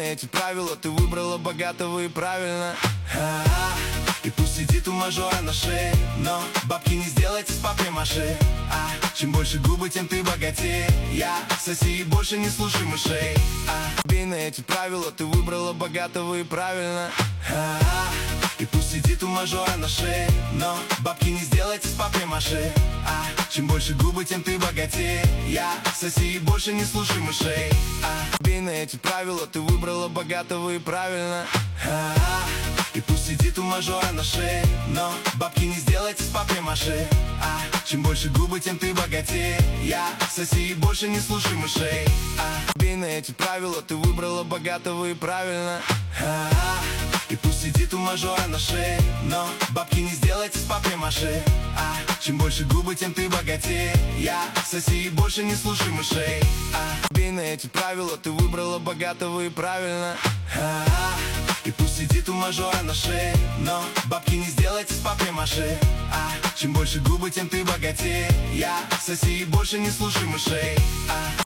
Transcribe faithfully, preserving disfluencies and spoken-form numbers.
на эти правила, ты выбрала богатого и правильно. А-а-а. И пусть сидит у мажора на шее, но бабки не сделайте с папье-маше. А чем больше губы, тем ты богатее. Я соси и больше не слушай мышей. А бей на эти правила, ты выбрала богатого и правильно. А-а-а. И пусть сидит у мажора на шее, но бабки не сделайте с папье-маше. А чем больше губы, тем ты богатее. Я соси и больше не слушай мышей. А бей на эти правила, ты выбрала богатого и правильно. А-а-а. И пусть сидит у мажора на шее, но бабки не сделайте с папье-маше. А чем больше губы, тем ты богатее. Я соси и больше не слушай мышей. А бей на эти правила, ты выбрала богатого и правильно. А-а-а. И пусть сидит у мажора на шее, но бабки не сделайте с папье-маше. А чем больше губы, тем ты богатее. Я соси и больше не слушай мышей. А бей на эти правила, ты выбрала богатого и правильно. А-а-а. И пусть сидит у мажора на шее, но бабки не сделайте с папье-маше. А чем больше губы, тем ты богатее. Я соси и больше не слушай мышей. А